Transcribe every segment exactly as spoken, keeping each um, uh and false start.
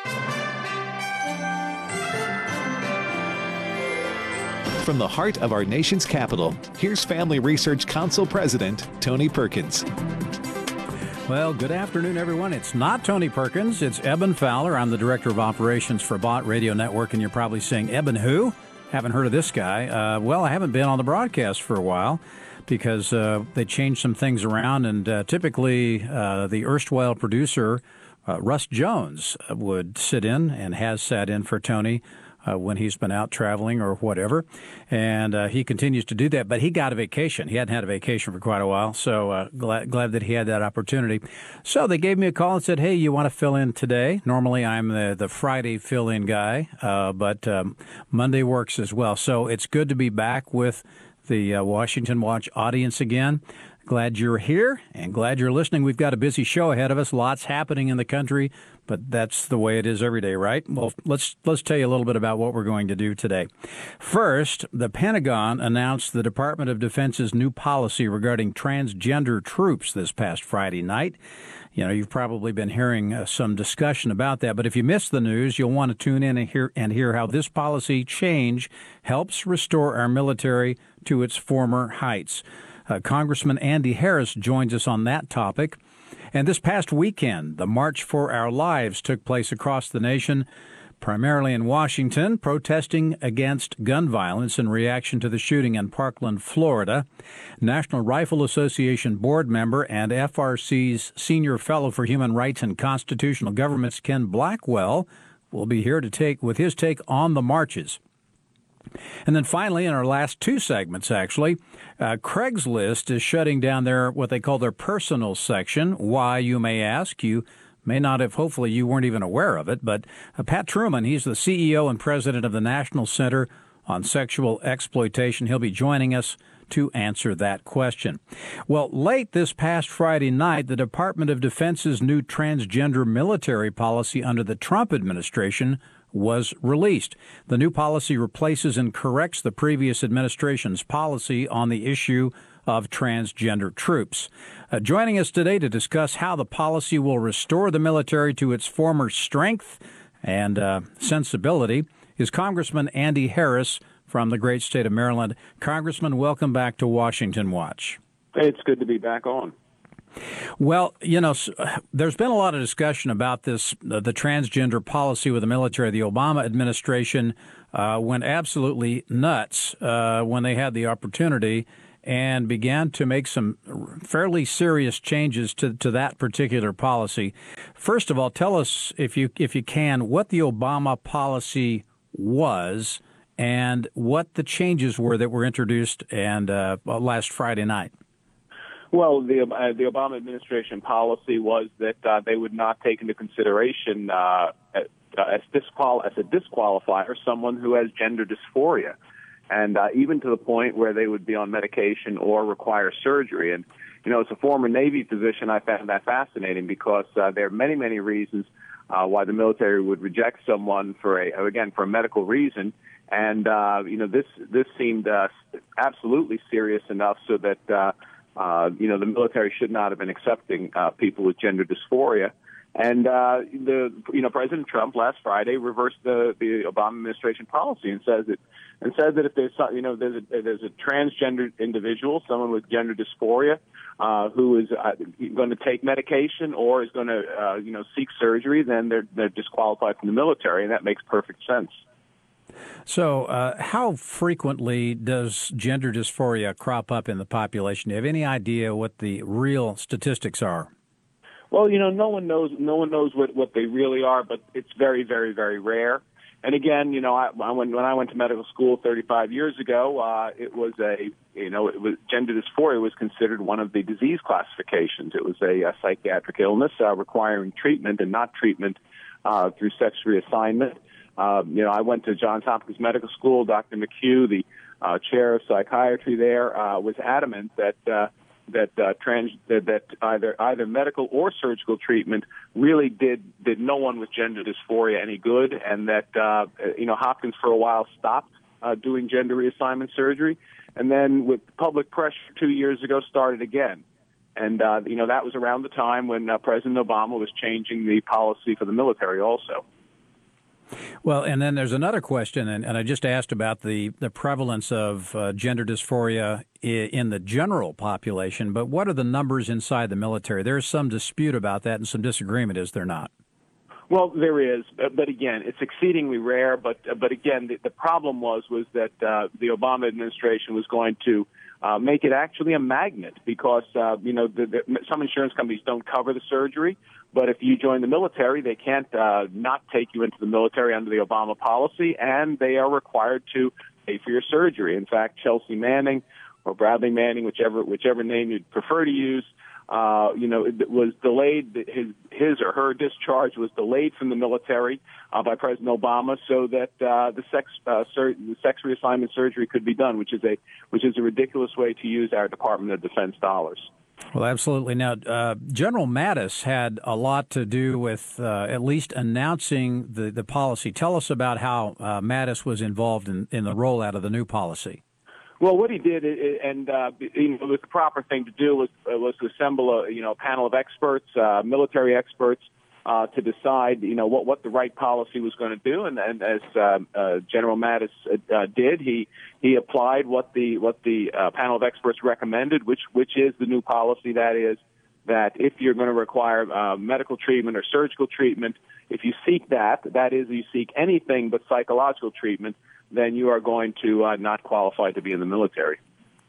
From the heart of our nation's capital, here's Family Research Council President Tony Perkins. Well, good afternoon, everyone. It's not Tony Perkins. It's Eben Fowler. I'm the Director of Operations for Bott Radio Network, and you're probably saying, Eben who? Haven't heard of this guy. Uh, well, I haven't been on the broadcast for a while because uh, they changed some things around, and uh, typically uh, the erstwhile producer, uh, Russ Jones, would sit in and has sat in for Tony Uh, when he's been out traveling or whatever, and uh, he continues to do that. But he got a vacation. He hadn't had a vacation for quite a while, so uh, glad, glad that he had that opportunity. So they gave me a call and said, hey, you want to fill in today? Normally I'm the, the Friday fill-in guy, uh, but um, Monday works as well. So it's good to be back with the uh, Washington Watch audience again. Glad you're here and glad you're listening. We've got a busy show ahead of us, lots happening in the country, but that's the way it is every day, right? Well, let's let's tell you a little bit about what we're going to do today. First, the Pentagon announced the Department of Defense's new policy regarding transgender troops this past Friday night. You know, you've probably been hearing uh, some discussion about that, but if you missed the news, you'll want to tune in and hear and hear how this policy change helps restore our military to its former heights. Uh, Congressman Andy Harris joins us on that topic. And this past weekend, the March for Our Lives took place across the nation, primarily in Washington, protesting against gun violence in reaction to the shooting in Parkland, Florida. National Rifle Association board member and F R C's Senior Fellow for Human Rights and Constitutional Governments, Ken Blackwell, will be here to take with his take on the marches. And then finally, in our last two segments, actually, uh, Craigslist is shutting down their what they call their personal section. Why, you may ask? You may not have, hopefully you weren't even aware of it, but uh, Pat Truman, he's the C E O and president of the National Center on Sexual Exploitation. He'll be joining us to answer that question. Well, late this past Friday night, the Department of Defense's new transgender military policy under the Trump administration was released. The new policy replaces and corrects the previous administration's policy on the issue of transgender troops. Uh, joining us today to discuss how the policy will restore the military to its former strength and uh, sensibility is Congressman Andy Harris from the great state of Maryland. Congressman, welcome back to Washington Watch. Hey, it's good to be back on. Well, you know, there's been a lot of discussion about this, uh, the transgender policy with the military. The Obama administration uh, went absolutely nuts uh, when they had the opportunity and began to make some fairly serious changes to, to that particular policy. First of all, tell us, if you if you can, what the Obama policy was and what the changes were that were introduced and uh, last Friday night. Well, the uh, the Obama administration policy was that uh, they would not take into consideration uh, as, disqual- as a disqualifier someone who has gender dysphoria, and uh, even to the point where they would be on medication or require surgery. And, you know, as a former Navy physician, I found that fascinating because uh, there are many, many reasons uh, why the military would reject someone for a, again, for a medical reason. And, uh, you know, this, this seemed uh, absolutely serious enough so that, uh, Uh, you know, the military should not have been accepting uh, people with gender dysphoria. And, uh, the, you know, President Trump last Friday reversed the, the Obama administration policy and says that, and says that if there's, you know, there's a, there's a transgender individual, someone with gender dysphoria, uh, who is uh, going to take medication or is going to, uh, you know, seek surgery, then they're, they're disqualified from the military. And that makes perfect sense. So uh, how frequently does gender dysphoria crop up in the population? Do you have any idea what the real statistics are? Well, you know, no one knows no one knows what, what they really are, but it's very, very, very rare. And again, you know, I, I went, when I went to medical school thirty-five years ago, uh, it was a, you know, it was gender dysphoria was considered one of the disease classifications. It was a, a psychiatric illness uh, requiring treatment and not treatment uh, through sex reassignment. Uh, you know, I went to Johns Hopkins Medical School. Doctor McHugh, the uh, chair of psychiatry there, uh, was adamant that uh, that uh, trans that, that either either medical or surgical treatment really did did no one with gender dysphoria any good, and that uh, you know Hopkins for a while stopped uh, doing gender reassignment surgery, and then with public pressure two years ago started again. And uh, you know that was around the time when uh, President Obama was changing the policy for the military also. Well, and then there's another question, and, and I just asked about the, the prevalence of uh, gender dysphoria i- in the general population, but what are the numbers inside the military? There's some dispute about that and some disagreement, is there not? Well, there is, but again, it's exceedingly rare. But but again, the, the problem was was that uh, the Obama administration was going to uh, make it actually a magnet because uh, you know the, the, some insurance companies don't cover the surgery, but if you join the military, they can't uh, not take you into the military under the Obama policy, and they are required to pay for your surgery. In fact, Chelsea Manning or Bradley Manning, whichever whichever name you'd prefer to use. Uh, you know, it was delayed. His his or her discharge was delayed from the military uh, by President Obama, so that uh, the sex uh, sur- the sex reassignment surgery could be done, which is a which is a ridiculous way to use our Department of Defense dollars. Well, absolutely. Now, uh, General Mattis had a lot to do with uh, at least announcing the, the policy. Tell us about how uh, Mattis was involved in, in the rollout of the new policy. Well, what he did, and uh, you know, was the proper thing to do, was uh, was to assemble a you know a panel of experts, uh, military experts, uh, to decide you know what, what the right policy was going to do. And, and as uh, uh, General Mattis uh, did, he he applied what the what the uh, panel of experts recommended, which which is the new policy. That is that if you're going to require uh, medical treatment or surgical treatment, if you seek that, that is, you seek anything but psychological treatment, then you are going to uh, not qualify to be in the military.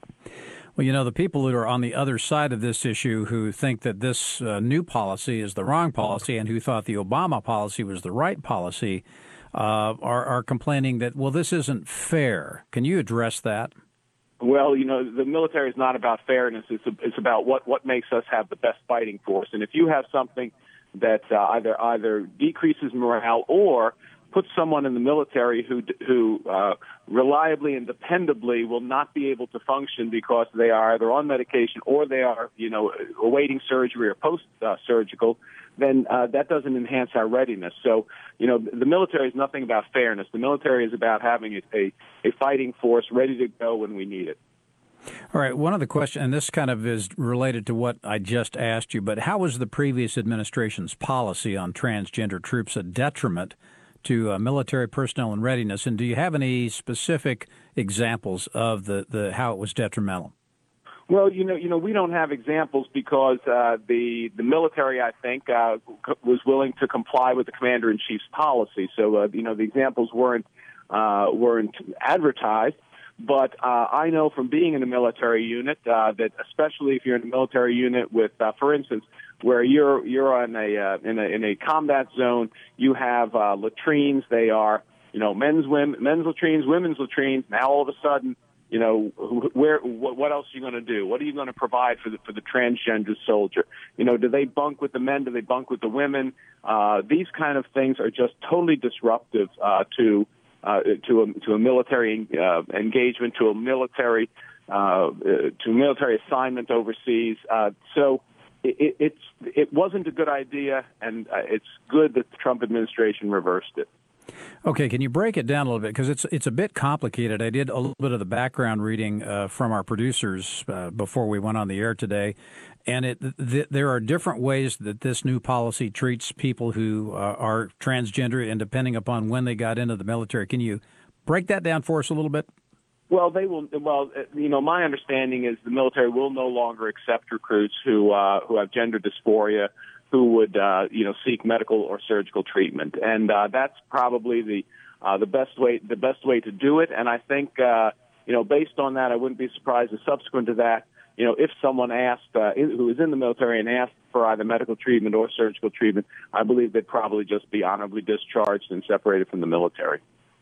Well, you know, the people that are on the other side of this issue who think that this uh, new policy is the wrong policy and who thought the Obama policy was the right policy uh, are, are complaining that, well, this isn't fair. Can you address that? Well, you know, the military is not about fairness. It's, a, it's about what, what makes us have the best fighting force. And if you have something that uh, either either decreases morale or puts someone in the military who who uh, reliably and dependably will not be able to function because they are either on medication or they are, you know, awaiting surgery or post-surgical, uh, then uh, that doesn't enhance our readiness. So, you know, the military is nothing about fairness. The military is about having a, a fighting force ready to go when we need it. All right. One of the questions, and this kind of is related to what I just asked you, but how was the previous administration's policy on transgender troops a detriment to uh, military personnel and readiness? And do you have any specific examples of the, the how it was detrimental? Well, you know, you know, we don't have examples because uh, the the military, I think, uh, was willing to comply with the commander-in-chief's policy. So, uh, you know, the examples weren't uh, weren't advertised. But uh, I know from being in a military unit uh, that, especially if you're in a military unit with, uh, for instance, where you're you're on a uh, in a in a combat zone, you have uh, latrines. They are, you know, men's women, men's latrines, women's latrines. Now all of a sudden, you know, where what else are you going to do? What are you going to provide for the for the transgender soldier? You know, do they bunk with the men? Do they bunk with the women? Uh, these kind of things are just totally disruptive uh, to. Uh, to a to a military uh, engagement, to a military uh, to a military assignment overseas. Uh, so it, it's it wasn't a good idea, and uh, it's good that the Trump administration reversed it. Okay, can you break it down a little bit? Because it's it's a bit complicated. I did a little bit of the background reading uh, from our producers uh, before we went on the air today, and it th- there are different ways that this new policy treats people who uh, are transgender, and depending upon when they got into the military. Can you break that down for us a little bit? Well, they will. Well, you know, my understanding is the military will no longer accept recruits who uh, who have gender dysphoria, who would, uh, you know, seek medical or surgical treatment, and uh, that's probably the uh, the best way the best way to do it. And I think, uh, you know, based on that, I wouldn't be surprised if subsequent to that, you know, if someone asked uh, who is in the military and asked for either medical treatment or surgical treatment, I believe they'd probably just be honorably discharged and separated from the military.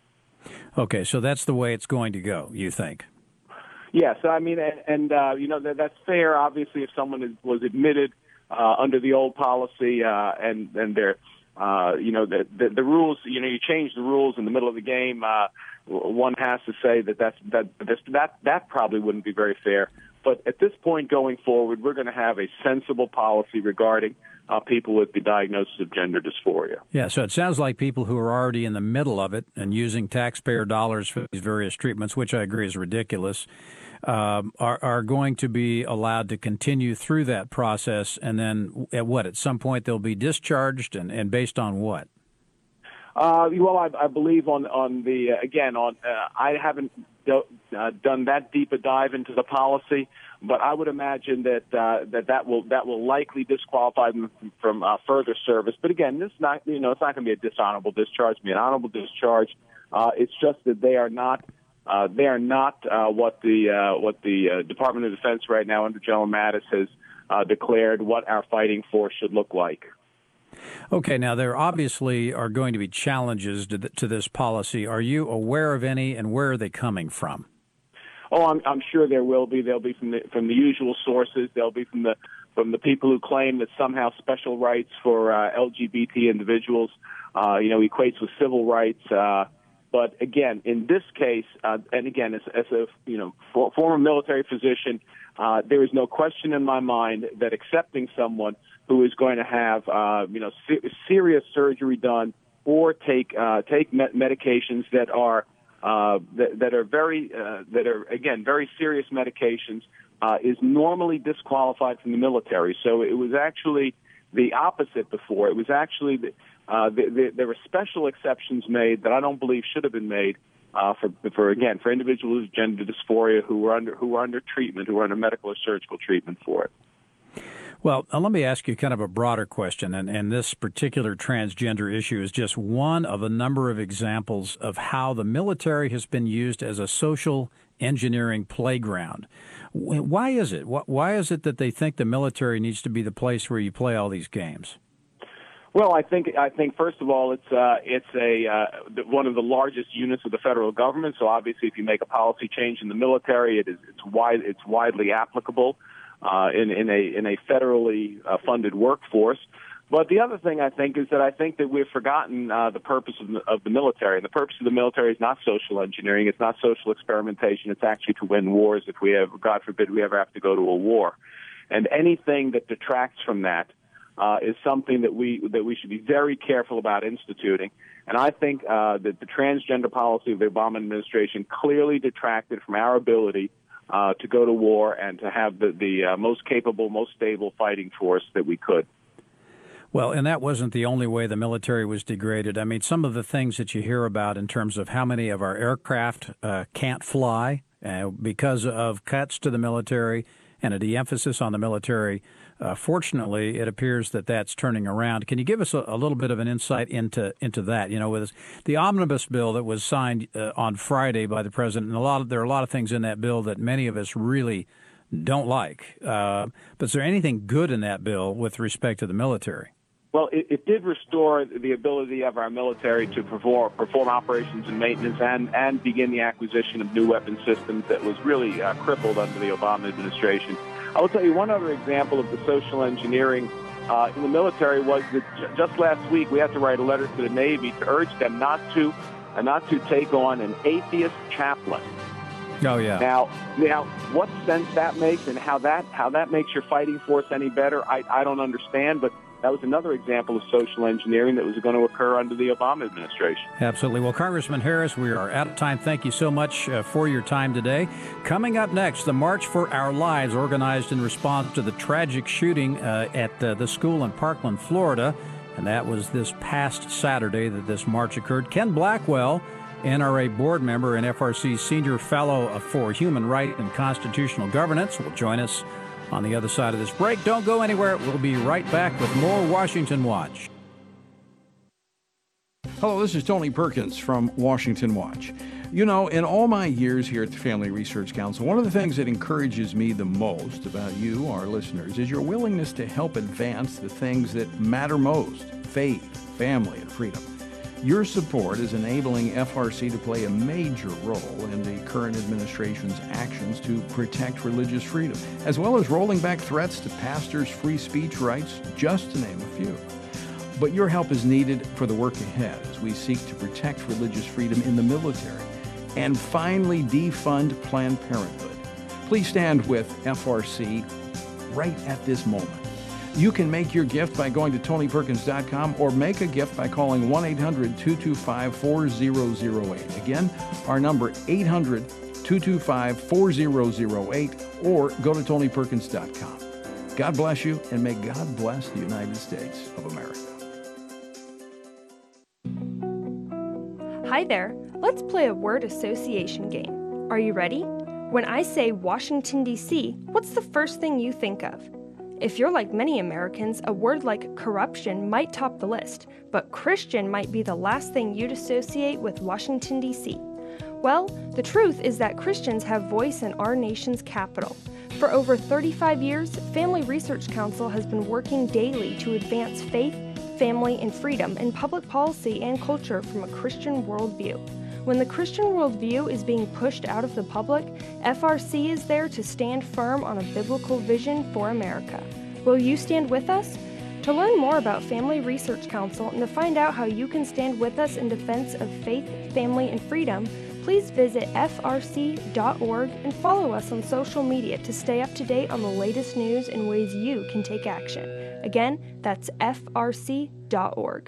Okay, so that's the way it's going to go, you think? Yes, I mean, and, and uh, you know, that, that's fair. Obviously, if someone is, was admitted Uh, under the old policy, uh, and and there, uh, you know, the, the the rules. You know, you change the rules in the middle of the game. Uh, one has to say that that's, that that that that probably wouldn't be very fair. But at this point, going forward, we're going to have a sensible policy regarding uh, people with the diagnosis of gender dysphoria. Yeah, so it sounds like people who are already in the middle of it and using taxpayer dollars for these various treatments, which I agree is ridiculous, um, are, are going to be allowed to continue through that process. And then at what? At some point they'll be discharged, and, and based on what? Uh, well, I, I believe on on the uh, again on uh, I haven't do, uh, done that deep a dive into the policy, but I would imagine that uh, that that will that will likely disqualify them from, from uh, further service. But again, this is not you know it's not going to be a dishonorable discharge, be an honorable discharge. Uh, it's just that they are not uh, they are not uh, what the uh, what the uh, Department of Defense right now under General Mattis has uh, declared what our fighting force should look like. Okay, now there obviously are going to be challenges to, th- to this policy. Are you aware of any, and where are they coming from? Oh, I'm, I'm sure there will be. They'll be from the from the usual sources. They'll be from the from the people who claim that somehow special rights for uh, L G B T individuals, uh, you know, equates with civil rights. Uh, but again, in this case, uh, and again, as, as a you know for, former military physician, uh, there is no question in my mind that accepting someone who is going to have, uh, you know, ser- serious surgery done or take uh, take me- medications that are uh, that, that are very uh, that are again very serious medications uh, is normally disqualified from the military. So it was actually the opposite before. It was actually the, uh, the, the, there were special exceptions made that I don't believe should have been made uh, for for again for individuals with gender dysphoria who were under who were under treatment, who were under medical or surgical treatment for it. Well, uh, let me ask you kind of a broader question, and, and this particular transgender issue is just one of a number of examples of how the military has been used as a social engineering playground. Why is it? Why is it that they think the military needs to be the place where you play all these games? Well, I think I think first of all, it's uh, it's a uh, one of the largest units of the federal government. So obviously, if you make a policy change in the military, it is it's wide it's widely applicable. Uh, in, in a in a federally uh, funded workforce. But the other thing I think is that I think that we've forgotten uh, the purpose of the, of the military. And the purpose of the military is not social engineering. It's not social experimentation. It's actually to win wars if we have, God forbid, we ever have to go to a war. And anything that detracts from that uh, is something that we that we should be very careful about instituting. And I think uh, that the transgender policy of the Obama administration clearly detracted from our ability Uh, to go to war and to have the, the uh, most capable, most stable fighting force that we could. Well, and that wasn't the only way the military was degraded. I mean, some of the things that you hear about in terms of how many of our aircraft uh, can't fly uh, because of cuts to the military and a de-emphasis on the military. Uh, fortunately, it appears that that's turning around. Can you give us a, a little bit of an insight into into that? You know, with the omnibus bill that was signed uh, on Friday by the president, and a lot of, there are a lot of things in that bill that many of us really don't like. Uh, but is there anything good in that bill with respect to the military? Well, it, it did restore the ability of our military to perform, perform operations and maintenance and, and begin the acquisition of new weapon systems that was really uh, crippled under the Obama administration. I will tell you one other example of the social engineering uh, in the military was that j- just last week we had to write a letter to the Navy to urge them not to uh, not to take on an atheist chaplain. Oh yeah. Now, now, what sense that makes and how that how that makes your fighting force any better, I, I don't understand. But that was another example of social engineering that was going to occur under the Obama administration. Absolutely. Well, Congressman Harris, we are out of time. Thank you so much uh, for your time today. Coming up next, the March for Our Lives, organized in response to the tragic shooting uh, at uh, the school in Parkland, Florida. And that was this past Saturday that this march occurred. Ken Blackwell, N R A board member and F R C Senior Fellow for Human Rights and Constitutional Governance, will join us on the other side of this break. Don't go anywhere. We'll be right back with more Washington Watch. Hello, this is Tony Perkins from Washington Watch. You know, in all my years here at the Family Research Council, one of the things that encourages me the most about you, our listeners, is your willingness to help advance the things that matter most: faith, family, and freedom. Your support is enabling F R C to play a major role in the current administration's actions to protect religious freedom, as well as rolling back threats to pastors' free speech rights, just to name a few. But your help is needed for the work ahead as we seek to protect religious freedom in the military and finally defund Planned Parenthood. Please stand with F R C right at this moment. You can make your gift by going to tony perkins dot com or make a gift by calling one eight hundred two two five four zero zero eight. Again, our number eight hundred two two five four zero zero eight, or go to tony perkins dot com. God bless you, and may God bless the United States of America. Hi there. Let's play a word association game. Are you ready? When I say Washington, D C, what's the first thing you think of? If you're like many Americans, a word like corruption might top the list, but Christian might be the last thing you'd associate with Washington, D C. Well, the truth is that Christians have voice in our nation's capital. For over thirty-five years, Family Research Council has been working daily to advance faith, family, and freedom in public policy and culture from a Christian worldview. When the Christian worldview is being pushed out of the public, F R C is there to stand firm on a biblical vision for America. Will you stand with us? To learn more about Family Research Council and to find out how you can stand with us in defense of faith, family, and freedom, please visit F R C dot org and follow us on social media to stay up to date on the latest news and ways you can take action. Again, that's F R C dot org.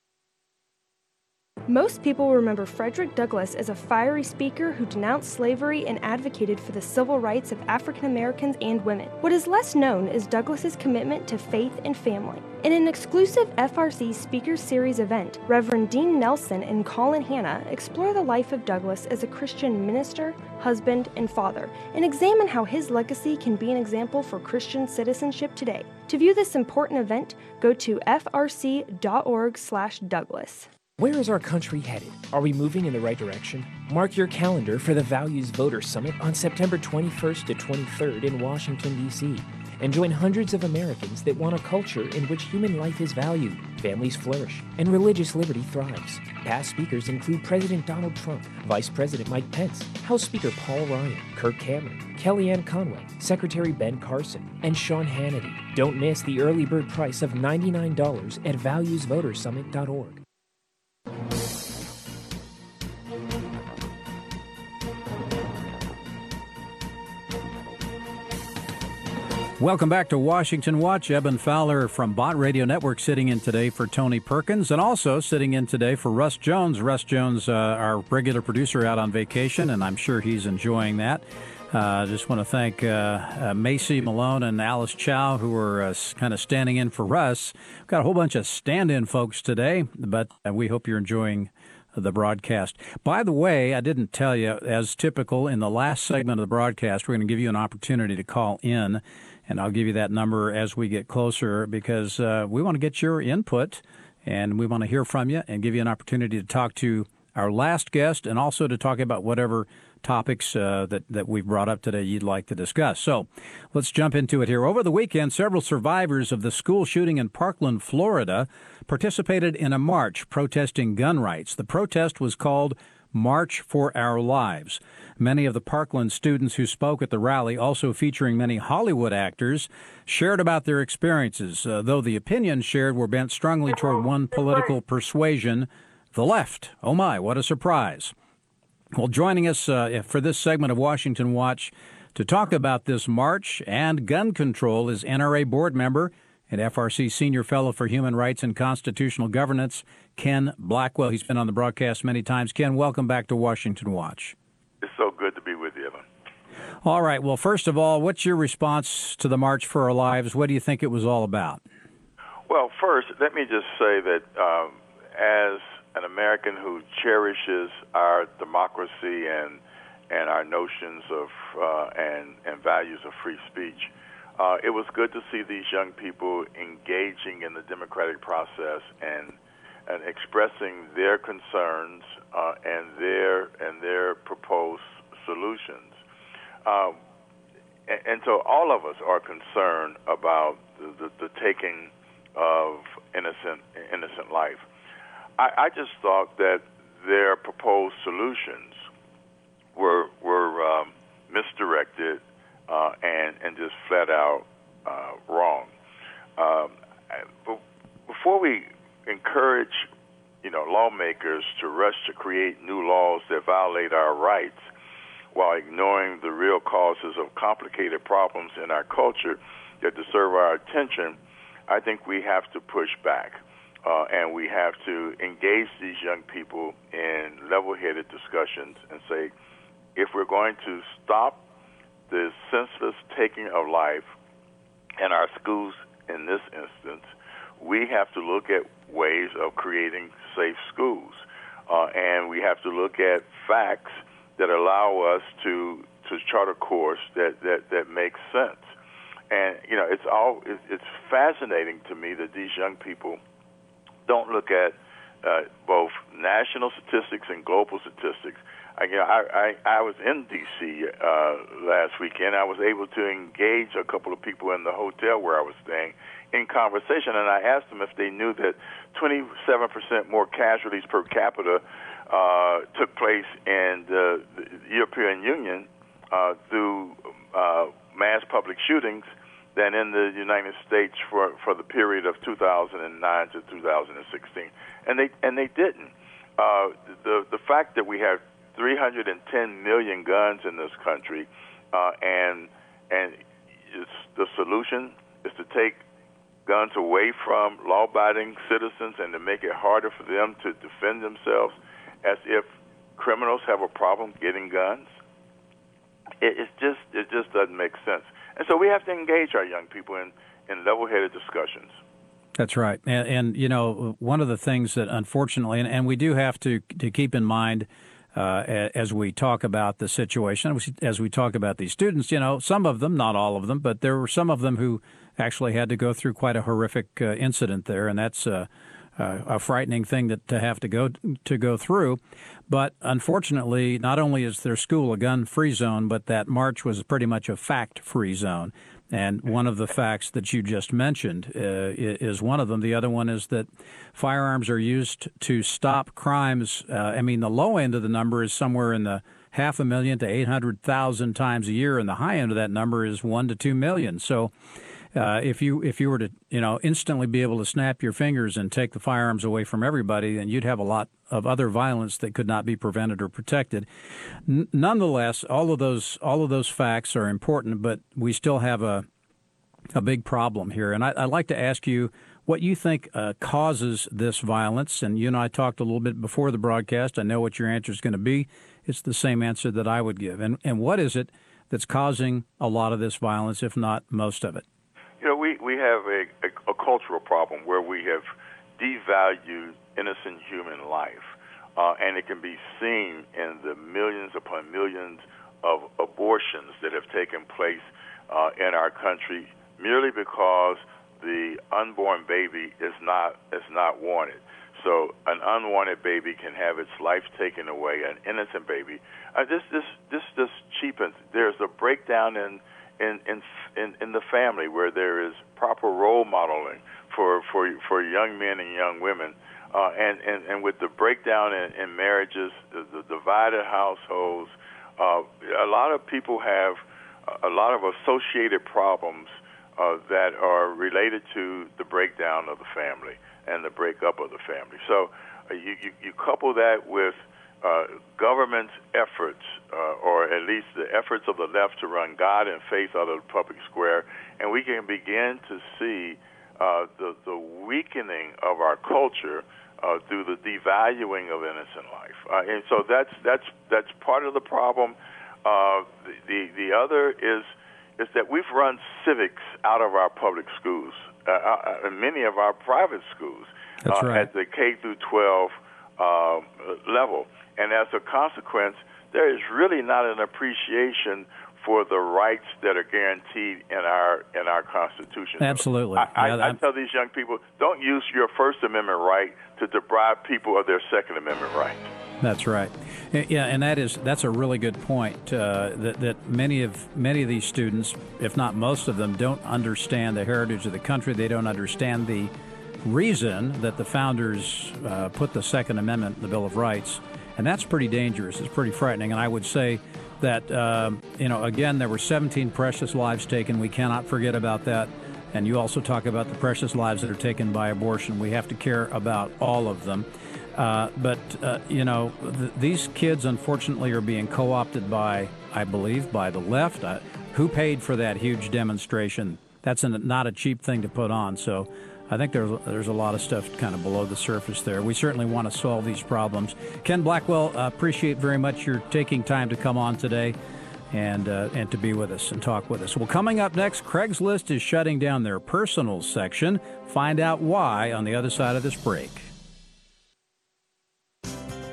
Most people remember Frederick Douglass as a fiery speaker who denounced slavery and advocated for the civil rights of African Americans and women. What is less known is Douglass's commitment to faith and family. In an exclusive F R C Speaker Series event, Reverend Dean Nelson and Colin Hanna explore the life of Douglass as a Christian minister, husband, and father, and examine how his legacy can be an example for Christian citizenship today. To view this important event, go to F R C dot org slash Douglass. Where is our country headed? Are we moving in the right direction? Mark your calendar for the Values Voter Summit on September twenty-first to twenty-third in Washington, D C and join hundreds of Americans that want a culture in which human life is valued, families flourish, and religious liberty thrives. Past speakers include President Donald Trump, Vice President Mike Pence, House Speaker Paul Ryan, Kirk Cameron, Kellyanne Conway, Secretary Ben Carson, and Sean Hannity. Don't miss the early bird price of ninety-nine dollars at values voter summit dot org. Welcome back to Washington Watch. Eben Fowler from Bott Radio Network sitting in today for Tony Perkins, and also sitting in today for Russ Jones. Russ Jones, uh, our regular producer, out on vacation, and I'm sure he's enjoying that. I uh, just want to thank uh, uh, Macy Malone and Alice Chow, who are uh, kind of standing in for Russ. We've got a whole bunch of stand-in folks today, but uh, we hope you're enjoying the broadcast. By the way, I didn't tell you, as typical, in the last segment of the broadcast, we're going to give you an opportunity to call in, and I'll give you that number as we get closer, because uh, we want to get your input, and we want to hear from you and give you an opportunity to talk to our last guest and also to talk about whatever topics uh, that, that we've brought up today you'd like to discuss. So let's jump into it here. Over the weekend, several survivors of the school shooting in Parkland, Florida, participated in a march protesting gun rights. The protest was called March for Our Lives. Many of the Parkland students who spoke at the rally, also featuring many Hollywood actors, shared about their experiences, uh, though the opinions shared were bent strongly toward one political persuasion, the left. Oh my, what a surprise. Well, joining us uh, for this segment of Washington Watch to talk about this march and gun control is N R A board member and F R C Senior Fellow for Human Rights and Constitutional Governance, Ken Blackwell. He's been on the broadcast many times. Ken, welcome back to Washington Watch. It's so good to be with you, Evan. All right. Well, first of all, what's your response to the March for Our Lives? What do you think it was all about? Well, first, let me just say that um, as an American who cherishes our democracy and and our notions of uh, and and values of free speech, uh, it was good to see these young people engaging in the democratic process and and expressing their concerns uh, and their and their proposed solutions. Um, and, and so all of us are concerned about the, the, the taking of innocent innocent life. I, I just thought that their proposed solutions were were um, misdirected uh, and and just flat out uh, wrong. Um, but before we encourage, you know, lawmakers to rush to create new laws that violate our rights while ignoring the real causes of complicated problems in our culture that deserve our attention, I think we have to push back. Uh, and we have to engage these young people in level-headed discussions and say, if we're going to stop the senseless taking of life in our schools in this instance, we have to look at ways of creating safe schools. Uh, and we have to look at facts that allow us to to chart a course that, that, that makes sense. And, you know, it's all it's, it's fascinating to me that these young people don't look at uh, both national statistics and global statistics. I, you know, I, I, I was in D C uh, last weekend. I was able to engage a couple of people in the hotel where I was staying in conversation, and I asked them if they knew that twenty-seven percent more casualties per capita uh, took place in the, the European Union uh, through uh, mass public shootings than in the United States for, for the period of two thousand nine to two thousand sixteen, and they and they didn't. Uh, the the fact that we have three hundred ten million guns in this country, uh, and and it's, the solution is to take guns away from law-abiding citizens and to make it harder for them to defend themselves, as if criminals have a problem getting guns. It, it's just it just doesn't make sense. And so we have to engage our young people in, in level-headed discussions. That's right. And, and, you know, one of the things that unfortunately, and, and we do have to, to keep in mind uh, as we talk about the situation, as we talk about these students, you know, some of them, not all of them, but there were some of them who actually had to go through quite a horrific uh, incident there, and that's uh, uh, a frightening thing that to have to go to go through. But unfortunately, not only is their school a gun-free zone, but that march was pretty much a fact-free zone. And one of the facts that you just mentioned uh, is one of them. The other one is that firearms are used to stop crimes. Uh, I mean, the low end of the number is somewhere in the half a million to eight hundred thousand times a year, and the high end of that number is one to two million. So, uh, if you if you were to you know instantly be able to snap your fingers and take the firearms away from everybody, then you'd have a lot of other violence that could not be prevented or protected. N- nonetheless, all of those all of those facts are important, but we still have a a big problem here. And I, I'd like to ask you what you think uh, causes this violence. And you and I talked a little bit before the broadcast. I know what your answer is going to be. It's the same answer that I would give. And and what is it that's causing a lot of this violence, if not most of it? You know, we, we have a, a, a cultural problem where we have devalued innocent human life. Uh, and it can be seen in the millions upon millions of abortions that have taken place uh, in our country merely because the unborn baby is not is not wanted. So an unwanted baby can have its life taken away, an innocent baby. Uh, this this this this cheapens. There's a breakdown in in, in in in the family where there is proper role modeling for for for young men and young women. Uh, and, and, and with the breakdown in, in marriages, the, the divided households, uh, a lot of people have a lot of associated problems uh, that are related to the breakdown of the family and the breakup of the family. So uh, you, you, you couple that with uh, government efforts, uh, or at least the efforts of the left to run God and faith out of the public square, and we can begin to see uh, the, the weakening of our culture Uh, through the devaluing of innocent life, uh, and so that's that's that's part of the problem. Uh, the, the the other is is that we've run civics out of our public schools, uh, uh, and many of our private schools That's uh, right. at the K through twelve uh, level, and as a consequence, there is really not an appreciation for the rights that are guaranteed in our in our Constitution. Absolutely. I, I, Yeah, I tell these young people, don't use your First Amendment right to deprive people of their Second Amendment rights. That's right. Yeah, and that is that's a really good point. Uh, that that many of many of these students, if not most of them, don't understand the heritage of the country. They don't understand the reason that the founders uh, put the Second Amendment in the Bill of Rights, and that's pretty dangerous. It's pretty frightening. And I would say that um, you know, again, there were seventeen precious lives taken. We cannot forget about that. And you also talk about the precious lives that are taken by abortion. We have to care about all of them. Uh, but, uh, you know, th- these kids, unfortunately, are being co-opted by, I believe, by the left. Uh, who paid for that huge demonstration? That's an, not a cheap thing to put on. So I think there's, there's a lot of stuff kind of below the surface there. We certainly want to solve these problems. Ken Blackwell, uh, appreciate very much your taking time to come on today and uh, and to be with us and talk with us. Well, coming up next, Craigslist is shutting down their personal section. Find out why on the other side of this break.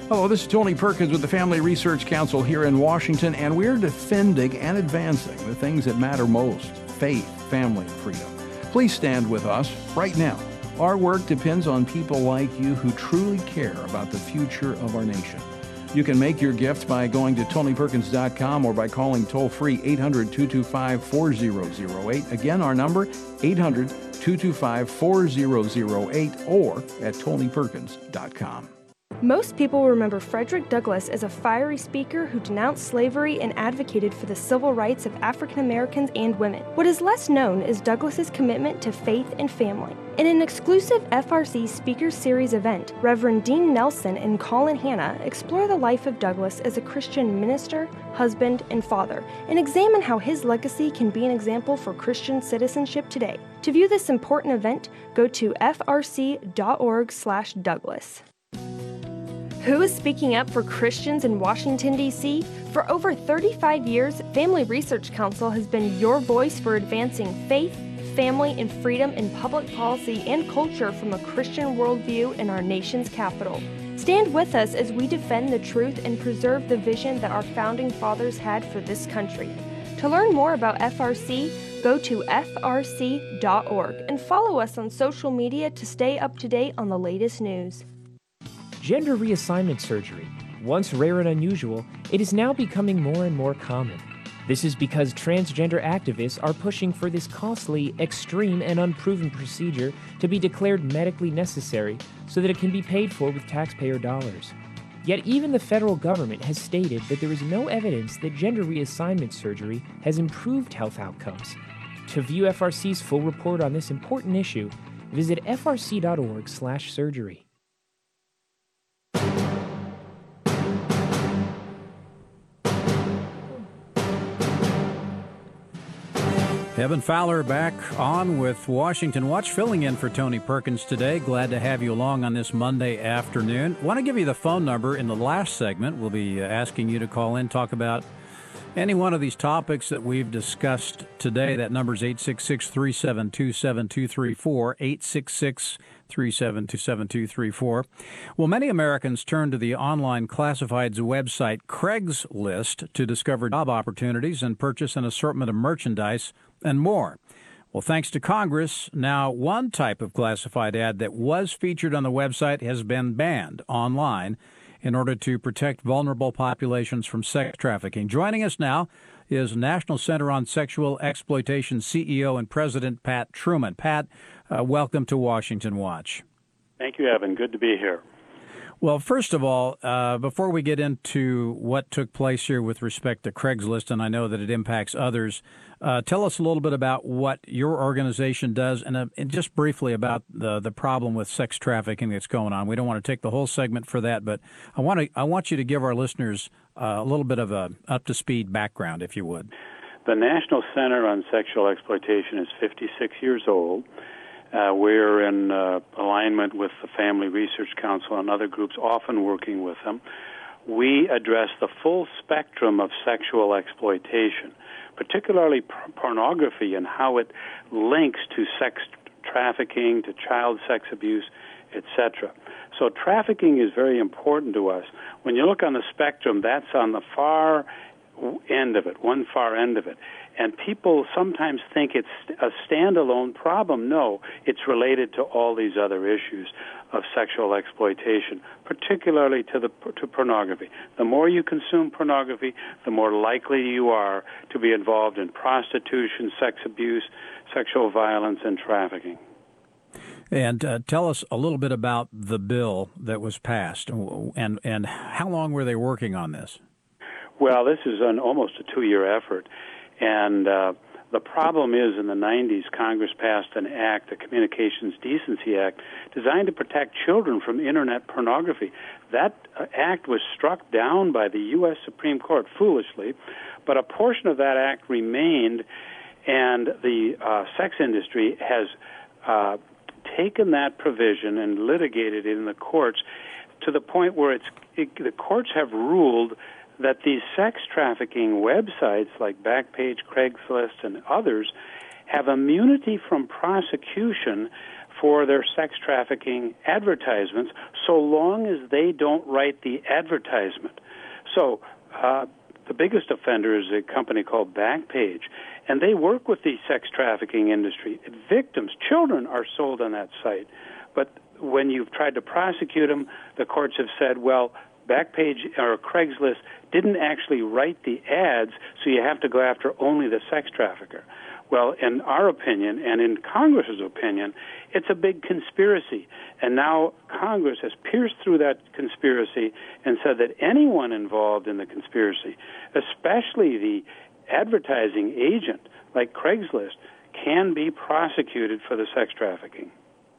Hello, this is Tony Perkins with the Family Research Council here in Washington, and we're defending and advancing the things that matter most: faith, family, and freedom. Please stand with us right now. Our work depends on people like you who truly care about the future of our nation. You can make your gift by going to tony perkins dot com or by calling toll-free eight hundred, two two five, four zero zero eight. Again, our number, eight hundred, two two five, four zero zero eight, or at tony perkins dot com. Most people remember Frederick Douglass as a fiery speaker who denounced slavery and advocated for the civil rights of African Americans and women. What is less known is Douglass's commitment to faith and family. In an exclusive F R C Speaker Series event, Reverend Dean Nelson and Colin Hanna explore the life of Douglass as a Christian minister, husband, and father, and examine how his legacy can be an example for Christian citizenship today. To view this important event, go to f r c dot org slash Douglass. Who is speaking up for Christians in Washington, D C? For over thirty-five years, Family Research Council has been your voice for advancing faith, family, and freedom in public policy and culture from a Christian worldview in our nation's capital. Stand with us as we defend the truth and preserve the vision that our founding fathers had for this country. To learn more about F R C, go to f r c dot org and follow us on social media to stay up to date on the latest news. Gender reassignment surgery. Once rare and unusual, it is now becoming more and more common. This is because transgender activists are pushing for this costly, extreme, and unproven procedure to be declared medically necessary so that it can be paid for with taxpayer dollars. Yet even the federal government has stated that there is no evidence that gender reassignment surgery has improved health outcomes. To view F R C's full report on this important issue, visit f r c dot org slash surgery. Evan Fowler back on with Washington Watch, filling in for Tony Perkins today. Glad to have you along on this Monday afternoon. Want to give you the phone number in the last segment. We'll be asking you to call in, talk about any one of these topics that we've discussed today. That number is eight six six, three seven two, seven two three four, eight six six, three seven two, seven two three four. Well, many Americans turn to the online classifieds website Craigslist to discover job opportunities and purchase an assortment of merchandise and more. Well, thanks to Congress, now one type of classified ad that was featured on the website has been banned online in order to protect vulnerable populations from sex trafficking. Joining us now is National Center on Sexual Exploitation C E O and President Pat Truman. Pat, uh, welcome to Washington Watch. Thank you, Evan. Good to be here. Well, first of all, uh, before we get into what took place here with respect to Craigslist, and I know that it impacts others, uh, tell us a little bit about what your organization does, and, uh, and just briefly about the the problem with sex trafficking that's going on. We don't want to take the whole segment for that, but I want to I want you to give our listeners uh, a little bit of a up to speed background, if you would. The National Center on Sexual Exploitation is fifty-six years old. Uh, we're in uh, alignment with the Family Research Council and other groups, often working with them. We address the full spectrum of sexual exploitation, particularly p- pornography and how it links to sex trafficking, to child sex abuse, et cetera. So trafficking is very important to us. When you look on the spectrum, that's on the far end of it, one far end of it. And people sometimes think it's a standalone problem. No, it's related to all these other issues of sexual exploitation, particularly to the to pornography. The more you consume pornography, the more likely you are to be involved in prostitution, sex abuse, sexual violence, and trafficking. And uh, tell us a little bit about the bill that was passed, and and how long were they working on this? Well, this is an almost a two-year effort. And uh, the problem is, in the nineties, Congress passed an act, the Communications Decency Act, designed to protect children from Internet pornography. That uh, act was struck down by the U S Supreme Court, foolishly, but a portion of that act remained, and the uh, sex industry has uh, taken that provision and litigated it in the courts to the point where it's it, the courts have ruled that these sex trafficking websites like Backpage, Craigslist, and others have immunity from prosecution for their sex trafficking advertisements, so long as they don't write the advertisement. So uh, the biggest offender is a company called Backpage, and they work with the sex trafficking industry. Victims, children are sold on that site. But when you've tried to prosecute them, the courts have said, well, Backpage or Craigslist didn't actually write the ads, so you have to go after only the sex trafficker. Well, in our opinion, and in Congress's opinion, it's a big conspiracy. And now Congress has pierced through that conspiracy and said that anyone involved in the conspiracy, especially the advertising agent like Craigslist, can be prosecuted for the sex trafficking.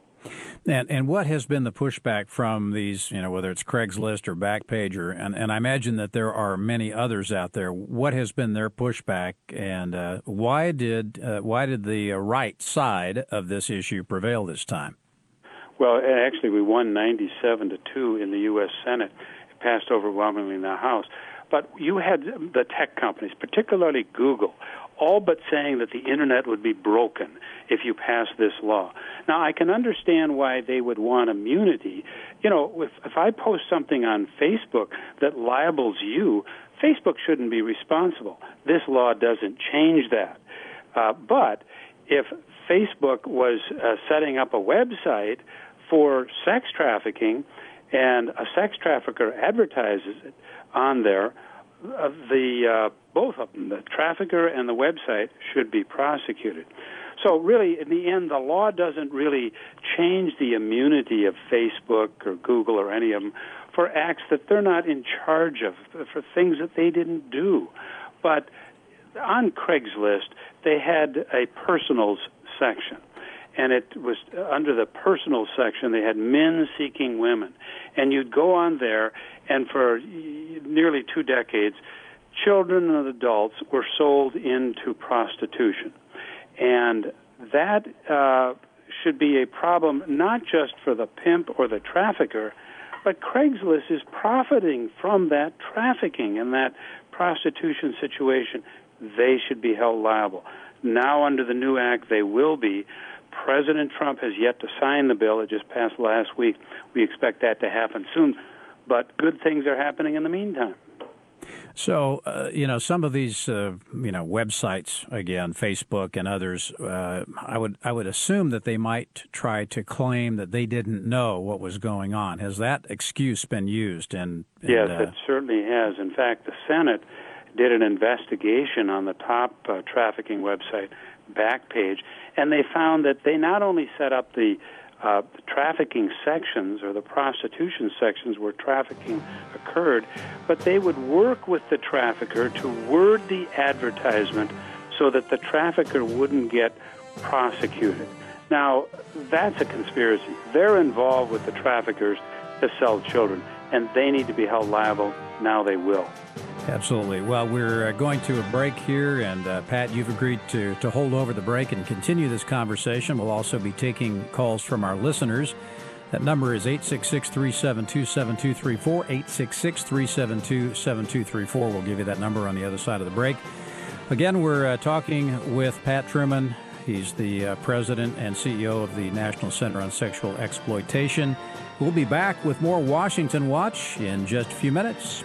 And and what has been the pushback from these, you know, whether it's Craigslist or Backpage, or, and, and I imagine that there are many others out there. What has been their pushback, and uh, why did uh, why did the right side of this issue prevail this time? Well, actually, we won ninety-seven to two in the U S Senate. It passed overwhelmingly in the House. But you had the tech companies, particularly Google, all but saying that the Internet would be broken if you pass this law. Now, I can understand why they would want immunity. You know, if, if I post something on Facebook that libels you, Facebook shouldn't be responsible. This law doesn't change that. Uh, but if Facebook was uh, setting up a website for sex trafficking and a sex trafficker advertises it on there, uh, the uh, both of them, the trafficker and the website, should be prosecuted. So really, in the end, the law doesn't really change the immunity of Facebook or Google or any of them for acts that they're not in charge of, for things that they didn't do. But on Craigslist, they had a personals section. And it was under the personal section, they had men seeking women. And you'd go on there, and for nearly two decades, children and adults were sold into prostitution. And that uh, should be a problem not just for the pimp or the trafficker, but Craigslist is profiting from that trafficking and that prostitution situation. They should be held liable. Now, under the new act, they will be. President Trump has yet to sign the bill. It just passed last week. We expect that to happen soon. But good things are happening in the meantime. So, uh, you know, some of these, uh, you know, websites, again, Facebook and others, uh, I would I would assume that they might try to claim that they didn't know what was going on. Has that excuse been used? And, and Yes, uh, it certainly has. In fact, the Senate did an investigation on the top uh, trafficking website, Backpage, and they found that they not only set up the Uh, the trafficking sections or the prostitution sections where trafficking occurred, but they would work with the trafficker to word the advertisement so that the trafficker wouldn't get prosecuted. Now, that's a conspiracy. They're involved with the traffickers to sell children, and they need to be held liable. Now they will. Absolutely. Well, we're uh, going to a break here, and uh, Pat, you've agreed to, to hold over the break and continue this conversation. We'll also be taking calls from our listeners. That number is eight six six, three seven two, seven two three four, eight six six, three seven two, seven two three four. We'll give you that number on the other side of the break. Again, we're uh, talking with Pat Truman. He's the uh, president and C E O of the National Center on Sexual Exploitation. We'll be back with more Washington Watch in just a few minutes.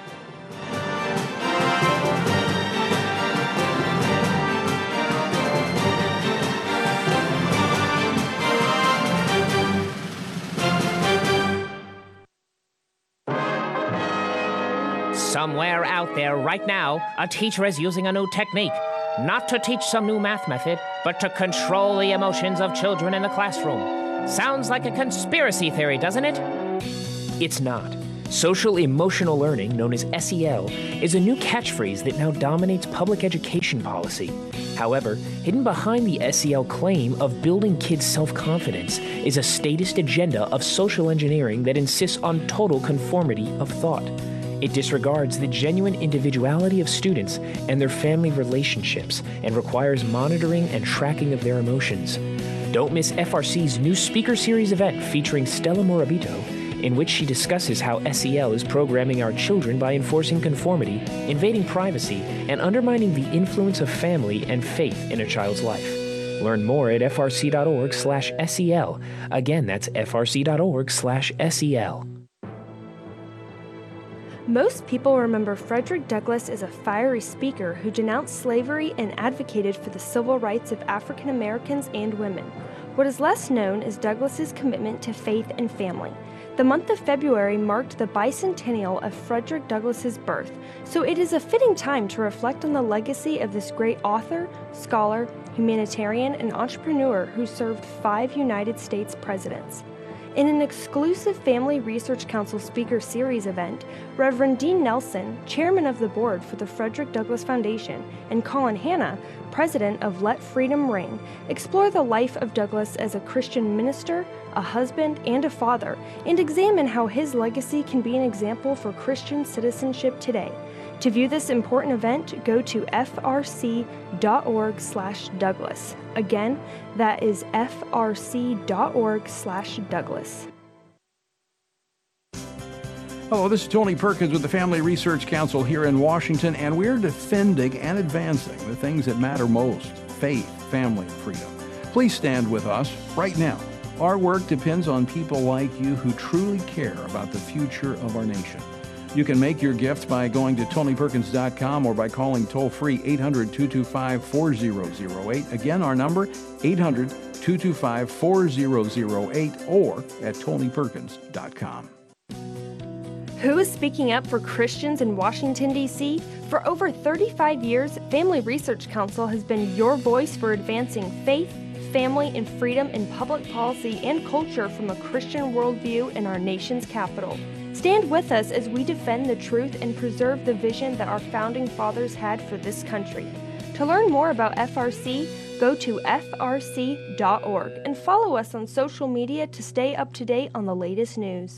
Somewhere out there right now, a teacher is using a new technique. Not to teach some new math method, but to control the emotions of children in the classroom. Sounds like a conspiracy theory, doesn't it? It's not. Social Emotional Learning, known as S E L, is a new catchphrase that now dominates public education policy. However, hidden behind the S E L claim of building kids' self-confidence is a statist agenda of social engineering that insists on total conformity of thought. It disregards the genuine individuality of students and their family relationships and requires monitoring and tracking of their emotions. Don't miss F R C's new Speaker Series event featuring Stella Morabito, in which she discusses how S E L is programming our children by enforcing conformity, invading privacy, and undermining the influence of family and faith in a child's life. Learn more at f r c dot org slash S E L. Again, that's f r c dot org slash S E L. Most people remember Frederick Douglass as a fiery speaker who denounced slavery and advocated for the civil rights of African Americans and women. What is less known is Douglass's commitment to faith and family. The month of February marked the bicentennial of Frederick Douglass's birth, so it is a fitting time to reflect on the legacy of this great author, scholar, humanitarian, and entrepreneur who served five United States presidents. In an exclusive Family Research Council Speaker Series event, Reverend Dean Nelson, chairman of the board for the Frederick Douglass Foundation, and Colin Hanna, president of Let Freedom Ring, explore the life of Douglass as a Christian minister, a husband, and a father, and examine how his legacy can be an example for Christian citizenship today. To view this important event, go to f r c dot org slash Douglass. Again, that is f r c dot org slash Douglass. Hello, this is Tony Perkins with the Family Research Council here in Washington, and we're defending and advancing the things that matter most: faith, family, and freedom. Please stand with us right now. Our work depends on people like you who truly care about the future of our nation. You can make your gift by going to tony perkins dot com or by calling toll-free eight hundred, two two five, four zero zero eight. Again, our number, eight hundred, two two five, four zero zero eight, or at tony perkins dot com. Who is speaking up for Christians in Washington, D C? For over thirty-five years, Family Research Council has been your voice for advancing faith, family, and freedom in public policy and culture from a Christian worldview in our nation's capital. Stand with us as we defend the truth and preserve the vision that our founding fathers had for this country. To learn more about F R C, go to f r c dot org and follow us on social media to stay up to date on the latest news.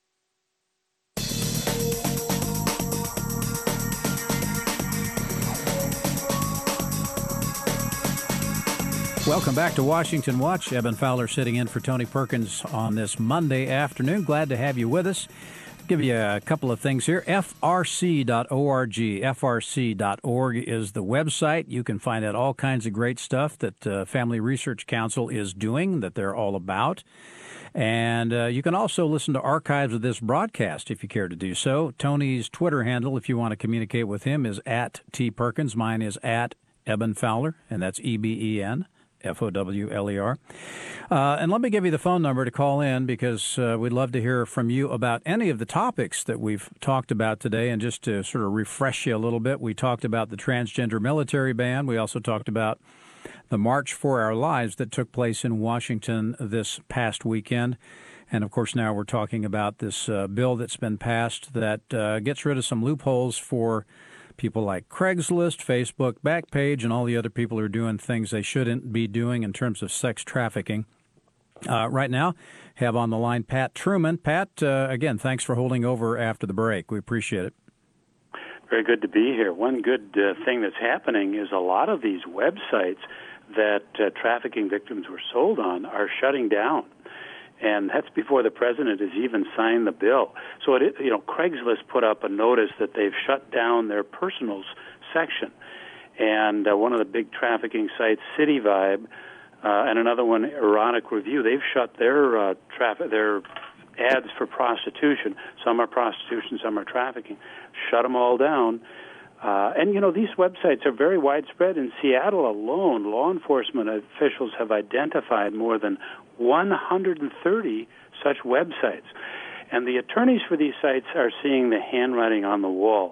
Welcome back to Washington Watch. Eben Fowler sitting in for Tony Perkins on this Monday afternoon. Glad to have you with us. Give you a couple of things here. f r c dot org. f r c dot org is the website. You can find out all kinds of great stuff that uh, Family Research Council is doing, that they're all about. And uh, you can also listen to archives of this broadcast if you care to do so. Tony's Twitter handle, if you want to communicate with him, is at T Perkins. Mine is at Eben Fowler, and that's E B E N. F O W L E R. Uh, and let me give you the phone number to call in, because uh, we'd love to hear from you about any of the topics that we've talked about today. And just to sort of refresh you a little bit, we talked about the transgender military ban. We also talked about the March for Our Lives that took place in Washington this past weekend. And, of course, now we're talking about this uh, bill that's been passed that uh, gets rid of some loopholes for people like Craigslist, Facebook, Backpage, and all the other people who are doing things they shouldn't be doing in terms of sex trafficking. Uh, right now, have on the line Pat Truman. Pat, uh, again, thanks for holding over after the break. We appreciate it. Very good to be here. One good uh, thing that's happening is a lot of these websites that uh, trafficking victims were sold on are shutting down. And that's before the president has even signed the bill. So, it, you know, Craigslist put up a notice that they've shut down their personals section. And uh, one of the big trafficking sites, City Vibe, uh, and another one, Erotic Review, they've shut their uh, traffic, their ads for prostitution. Some are prostitution, some are trafficking. Shut them all down. Uh, and, you know, these websites are very widespread. In Seattle alone, law enforcement officials have identified more than one hundred thirty such websites. And the attorneys for these sites are seeing the handwriting on the wall.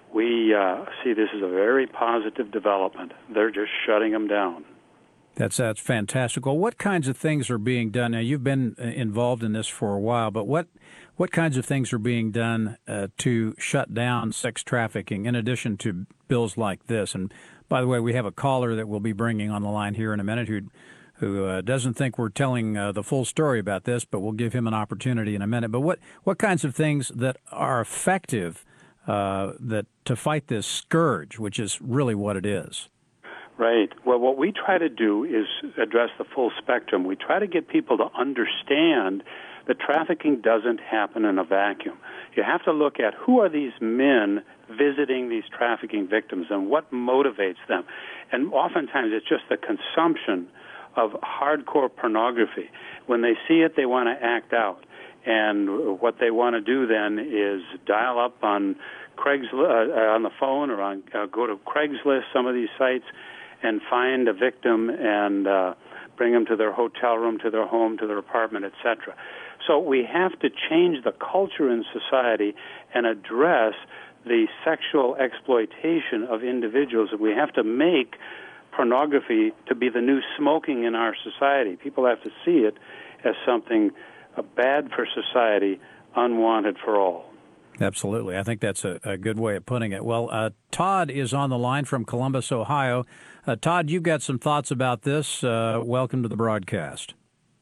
We uh, see this as a very positive development. They're just shutting them down. That's that's fantastic. Well, what kinds of things are being done? Now, you've been involved in this for a while, but what what kinds of things are being done uh, to shut down sex trafficking in addition to bills like this? And by the way, we have a caller that we'll be bringing on the line here in a minute who who uh, doesn't think we're telling uh, the full story about this, but we'll give him an opportunity in a minute. But what, what kinds of things that are effective uh, that to fight this scourge, which is really what it is? Right. Well, what we try to do is address the full spectrum. We try to get people to understand The trafficking doesn't happen in a vacuum. You have to look at who are these men visiting these trafficking victims and what motivates them. And oftentimes it's just the consumption of hardcore pornography. When they see it, they want to act out. And what they want to do then is dial up on Craigslist, uh, on the phone or on uh, go to Craigslist, some of these sites, and find a victim and uh, bring them to their hotel room, to their home, to their apartment, et cetera. So we have to change the culture in society and address the sexual exploitation of individuals. We have to make pornography to be the new smoking in our society. People have to see it as something uh, bad for society, unwanted for all. Absolutely. I think that's a, a good way of putting it. Well, uh, Todd is on the line from Columbus, Ohio. Uh, Todd, you've got some thoughts about this. Uh, welcome to the broadcast.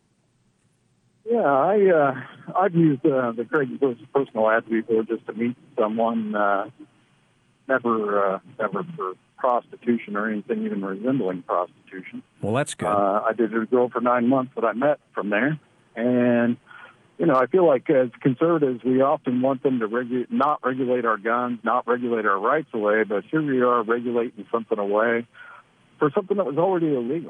Yeah, I, uh, I've used uh, the Craigslist personal ads before just to meet someone, uh, never, uh, never for prostitution or anything even resembling prostitution. Well, that's good. Uh, I dated a girl for nine months that I met from there, and you know, I feel like as conservatives, we often want them to regu- not regulate our guns, not regulate our rights away, but here we are regulating something away for something that was already illegal.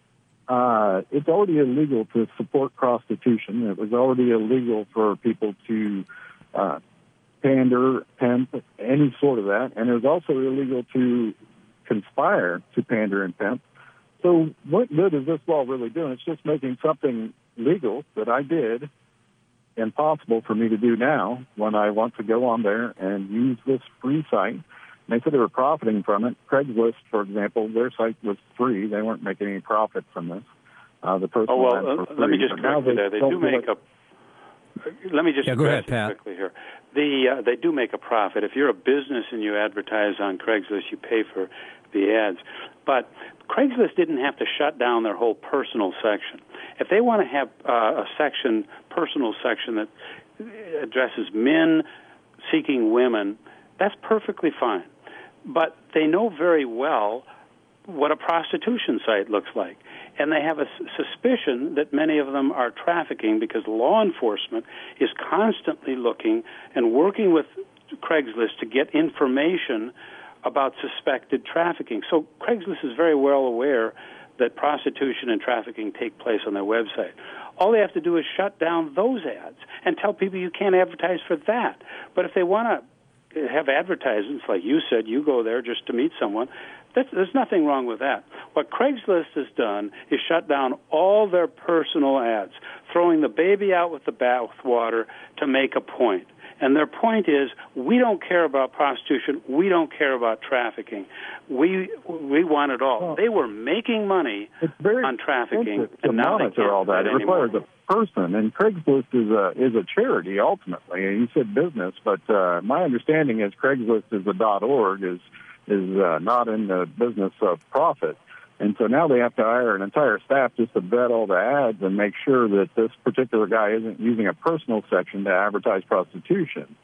Uh, it's already illegal to support prostitution. It was already illegal for people to uh, pander, pimp, any sort of that. And it was also illegal to conspire to pander and pimp. So what good is this law really doing? It's just making something legal that I did impossible for me to do now when I want to go on there and use this free site. And they said they were profiting from it. Craigslist, for example, their site was free. They weren't making any profit from this. Uh, the person oh, well, uh, let me just correct you there. They do make a... Let me just yeah, go ahead, Pat. quickly here. The, uh, they do make a profit. If you're a business and you advertise on Craigslist, you pay for the ads. But Craigslist didn't have to shut down their whole personal section. If they want to have uh, a section, personal section that addresses men seeking women, that's perfectly fine. But they know very well what a prostitution site looks like. And they have a suspicion that many of them are trafficking because law enforcement is constantly looking and working with Craigslist to get information about suspected trafficking. So Craigslist is very well aware that prostitution and trafficking take place on their website. All they have to do is shut down those ads and tell people you can't advertise for that. But if they want to have advertisements, like you said, you go there just to meet someone, that's, there's nothing wrong with that. What Craigslist has done is shut down all their personal ads, throwing the baby out with the bathwater to make a point. And their point is, we don't care about prostitution. We don't care about trafficking. We we want it all. Well, they were making money on trafficking, to and now they can't all that. It anymore. requires a person, and Craigslist is a is a charity ultimately. And you said business, but uh, my understanding is Craigslist is a .org is is uh, not in the business of profit. And so now they have to hire an entire staff just to vet all the ads and make sure that this particular guy isn't using a personal section to advertise prostitution.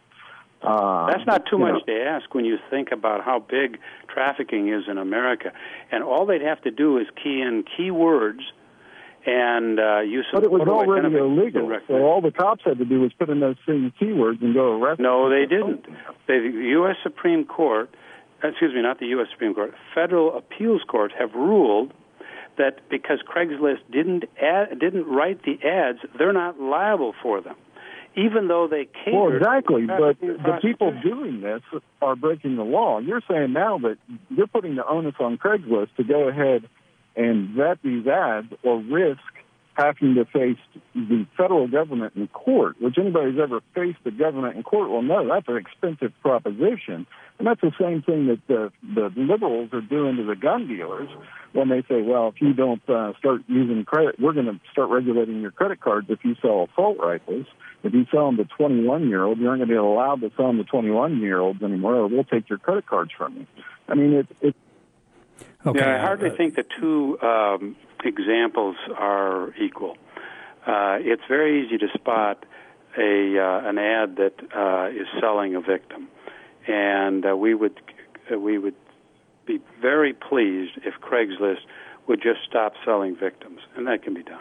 Uh, That's not too much know. to ask when you think about how big trafficking is in America. And all they'd have to do is key in keywords and uh, use some But it was photo already illegal. record. So all the cops had to do was put in those same keywords and go arrest No, them. they didn't. The U S Supreme Court, excuse me, not the U S Supreme Court, Federal Appeals Court have ruled that because Craigslist didn't ad, didn't write the ads, they're not liable for them, even though they catered. Well, exactly, but to the people doing this are breaking the law. You're saying now that you're putting the onus on Craigslist to go ahead and vet these ads or risk having to face the federal government in court, which anybody who's ever faced the government in court will know that's an expensive proposition. And that's the same thing that the, the liberals are doing to the gun dealers when they say, well, if you don't uh, start using credit, we're going to start regulating your credit cards if you sell assault rifles. If you sell them to twenty-one-year-olds, you aren't going to be allowed to sell them to twenty-one-year-olds anymore, or we'll take your credit cards from you. I mean, it, it Okay. Yeah, I hardly uh, think the two um, examples are equal. Uh, it's very easy to spot a uh, an ad that uh, is selling a victim, and uh, we would uh, we would be very pleased if Craigslist would just stop selling victims, and that can be done.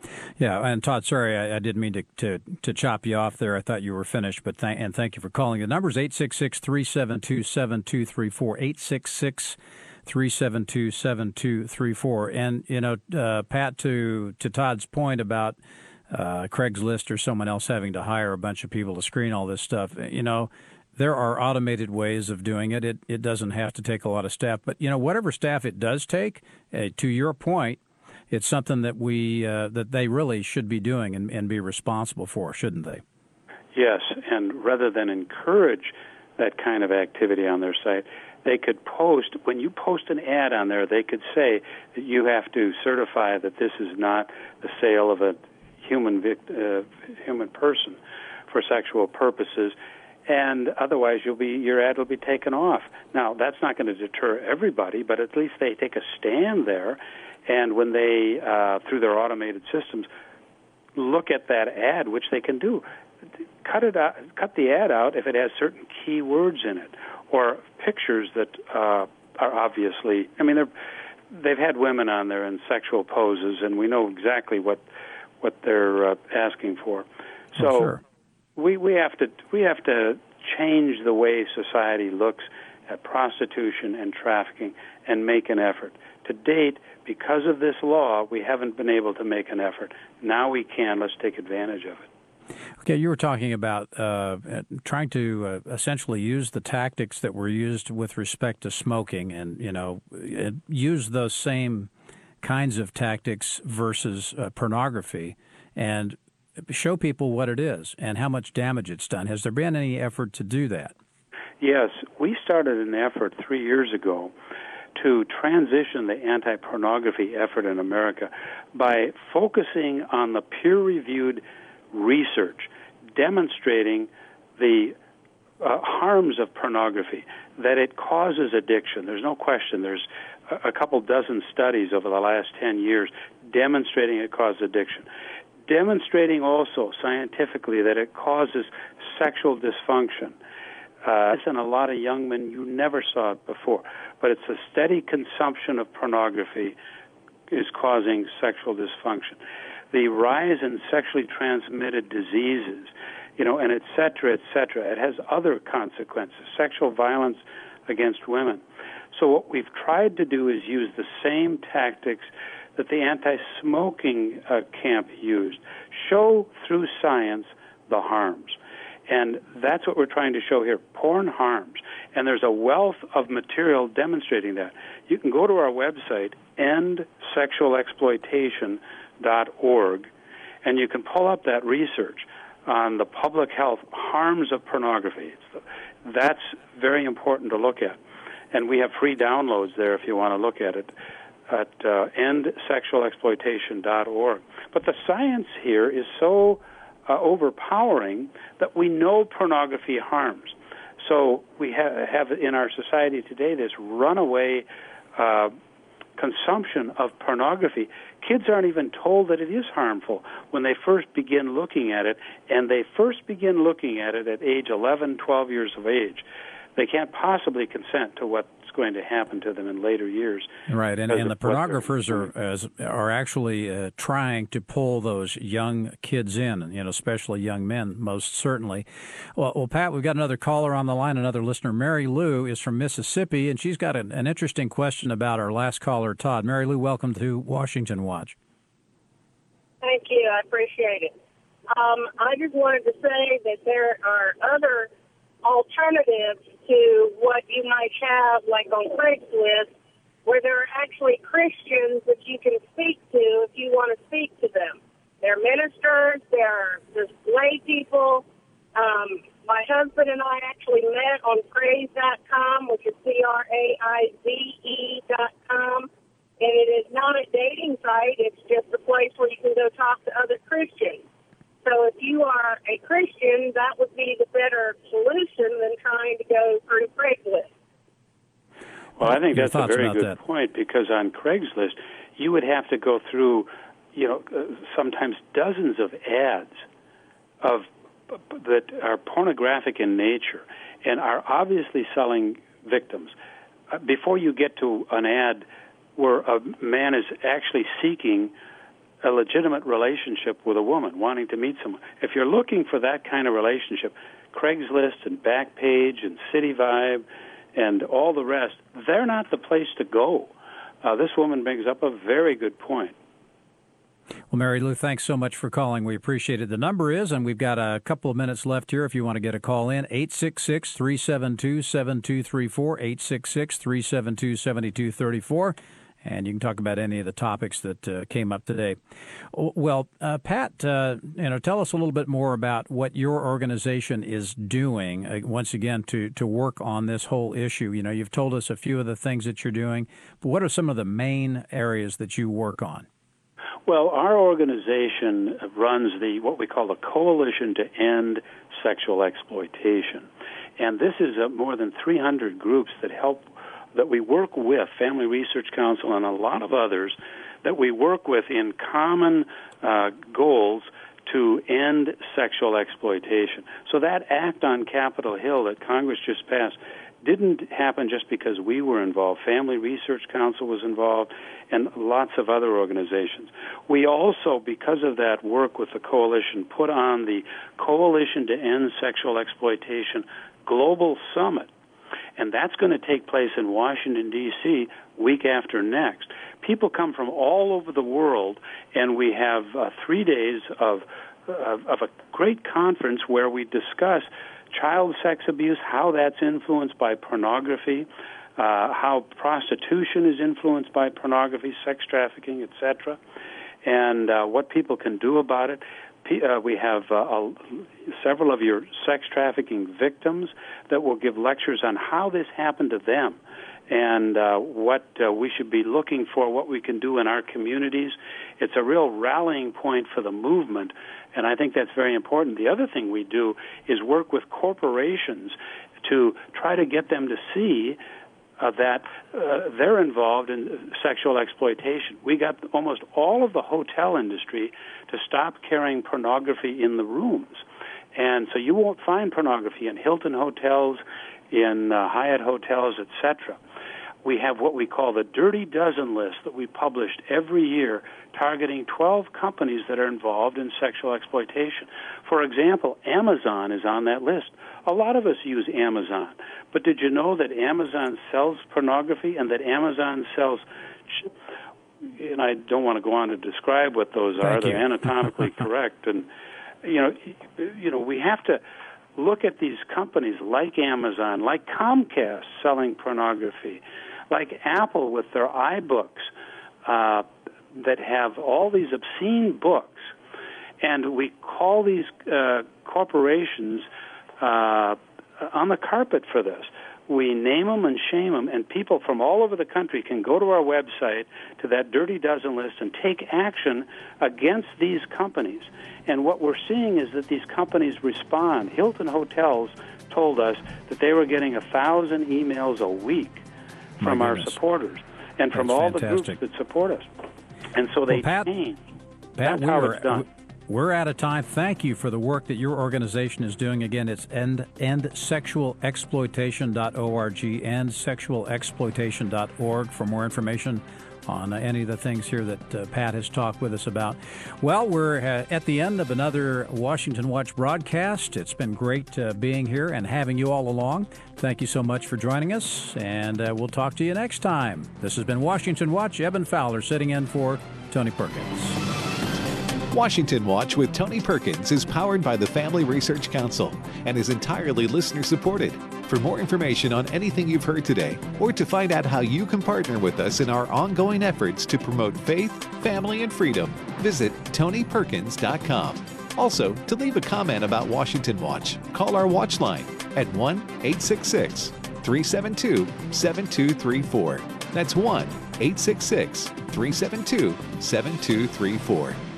Yeah, and Todd, sorry, I, I didn't mean to, to, to chop you off there. I thought you were finished, but th- and thank you for calling. The number is eight six six, three seven two, seven two three four, eight six six, three seven two, seven two three four. And, you know, uh, Pat, to, to Todd's point about uh, Craigslist or someone else having to hire a bunch of people to screen all this stuff, you know, there are automated ways of doing it. It, it doesn't have to take a lot of staff. But, you know, whatever staff it does take, uh, to your point, it's something that we uh, that they really should be doing and, and be responsible for, shouldn't they? Yes, and rather than encourage that kind of activity on their site, they could post, when you post an ad on there, they could say that you have to certify that this is not the sale of a human vict- uh, human person for sexual purposes, and otherwise you'll be your ad will be taken off. Now, that's not going to deter everybody, but at least they take a stand there. And when they, uh, through their automated systems, look at that ad, which they can do, cut it out, cut the ad out if it has certain key words in it, or pictures that uh, are obviously. I mean, they've had women on there in sexual poses, and we know exactly what what they're uh, asking for. So oh, sure. we we have to we have to change the way society looks at prostitution and trafficking and make an effort. To date, because of this law, we haven't been able to make an effort. Now we can. Let's take advantage of it. Okay, you were talking about uh, trying to uh, essentially use the tactics that were used with respect to smoking, and you know, use those same kinds of tactics versus uh, pornography, and show people what it is and how much damage it's done. Has there been any effort to do that? Yes, we started an effort three years ago to transition the anti-pornography effort in America by focusing on the peer-reviewed research demonstrating the uh, harms of pornography, that it causes addiction. There's no question. There's a, a couple dozen studies over the last ten years demonstrating it causes addiction, demonstrating also scientifically that it causes sexual dysfunction. Uh, and a lot of young men, you never saw it before. But it's the steady consumption of pornography is causing sexual dysfunction. The rise in sexually transmitted diseases, you know, and et cetera, et cetera. It has other consequences, sexual violence against women. So what we've tried to do is use the same tactics that the anti-smoking uh, camp used. Show through science the harms. And that's what we're trying to show here, porn harms. And there's a wealth of material demonstrating that. You can go to our website, end sexual exploitation dot org, and you can pull up that research on the public health harms of pornography. It's, that's very important to look at. And we have free downloads there if you want to look at it at uh, end sexual exploitation dot org. But the science here is so Uh, overpowering that we know pornography harms. So we ha- have in our society today this runaway uh, consumption of pornography. Kids aren't even told that it is harmful when they first begin looking at it, and they first begin looking at it at age eleven, twelve years of age. They can't possibly consent to what's going to happen to them in later years. Right, and, and the pornographers are as, are actually uh, trying to pull those young kids in, you know, especially young men, most certainly. Well, well, Pat, we've got another caller on the line, another listener. Mary Lou is from Mississippi, and she's got an, an interesting question about our last caller, Todd. Mary Lou, welcome to Washington Watch. Thank you. I appreciate it. Um, I just wanted to say that there are other alternatives to what you might have, like on Craigslist, where there are actually Christians that you can speak to if you want to speak to them. They're ministers, they're just lay people. Um, my husband and I actually met on praise dot com, which is C R A I Z E dot com, and it is not a dating site. It's just a place where you can go talk to other Christians. So if you are a Christian, that would be the better solution than trying to go through Craigslist. Well, I think Your that's a very good that? point, because on Craigslist, you would have to go through, you know, uh, sometimes dozens of ads of that are pornographic in nature and are obviously selling victims. Uh, before you get to an ad where a man is actually seeking a legitimate relationship with a woman, wanting to meet someone. If you're looking for that kind of relationship, Craigslist and Backpage and City Vibe and all the rest, they're not the place to go. Uh, this woman brings up a very good point. Well, Mary Lou, thanks so much for calling. We appreciate it. The number is, and we've got a couple of minutes left here if you want to get a call in, eight six six, three seven two, seven two three four, eight six six, three seven two, seven two three four. And you can talk about any of the topics that uh, came up today. Well, uh, Pat, uh, you know, tell us a little bit more about what your organization is doing, uh, once again, to, to work on this whole issue. You know, you've told us a few of the things that you're doing, but what are some of the main areas that you work on? Well, our organization runs the what we call the Coalition to End Sexual Exploitation. And this is uh, more than three hundred groups that help that we work with, Family Research Council and a lot of others, that we work with in common uh, goals to end sexual exploitation. So that act on Capitol Hill that Congress just passed didn't happen just because we were involved. Family Research Council was involved and lots of other organizations. We also, because of that work with the coalition, put on the Coalition to End Sexual Exploitation Global Summit. And that's going to take place in Washington, D C week after next. People come from all over the world, and we have uh, three days of, of, of a great conference where we discuss child sex abuse, how that's influenced by pornography, uh, how prostitution is influenced by pornography, sex trafficking, et cetera, and uh, what people can do about it. Uh, we have uh, uh, several of your sex trafficking victims that will give lectures on how this happened to them and uh, what uh, we should be looking for, what we can do in our communities. It's a real rallying point for the movement, and I think that's very important. The other thing we do is work with corporations to try to get them to see Uh, that uh, they're involved in sexual exploitation. We got almost all of the hotel industry to stop carrying pornography in the rooms. And so you won't find pornography in Hilton hotels, in uh, Hyatt hotels, et cetera. We have what we call the Dirty Dozen list that we published every year, targeting twelve companies that are involved in sexual exploitation. For example, Amazon is on that list. A lot of us use Amazon. But did you know that Amazon sells pornography and that Amazon sells, and I don't want to go on to describe what those are. Thank They're you. anatomically correct. And, you know, you know, we have to look at these companies like Amazon, like Comcast selling pornography, like Apple with their iBooks uh, that have all these obscene books. And we call these uh, corporations uh, on the carpet for this. We name them and shame them, and people from all over the country can go to our website, to that Dirty Dozen list, and take action against these companies. And what we're seeing is that these companies respond. Hilton Hotels told us that they were getting a thousand emails a week from our supporters and from That's all fantastic. the groups that support us. And so they Well, Pat, change. Pat, That's how we're, it's done. we're out of time. Thank you for the work that your organization is doing. Again, it's end, end sexual exploitation dot org, end sexual exploitation dot org for more information on uh, any of the things here that uh, Pat has talked with us about. Well, we're uh, at the end of another Washington Watch broadcast. It's been great uh, being here and having you all along. Thank you so much for joining us, and uh, we'll talk to you next time. This has been Washington Watch. Evan Fowler sitting in for Tony Perkins. Washington Watch with Tony Perkins is powered by the Family Research Council and is entirely listener-supported. For more information on anything you've heard today, or to find out how you can partner with us in our ongoing efforts to promote faith, family, and freedom, visit tony perkins dot com. Also, to leave a comment about Washington Watch, call our watch line at one eight six six, three seven two, seven two three four. That's one eight six six, three seven two, seven two three four.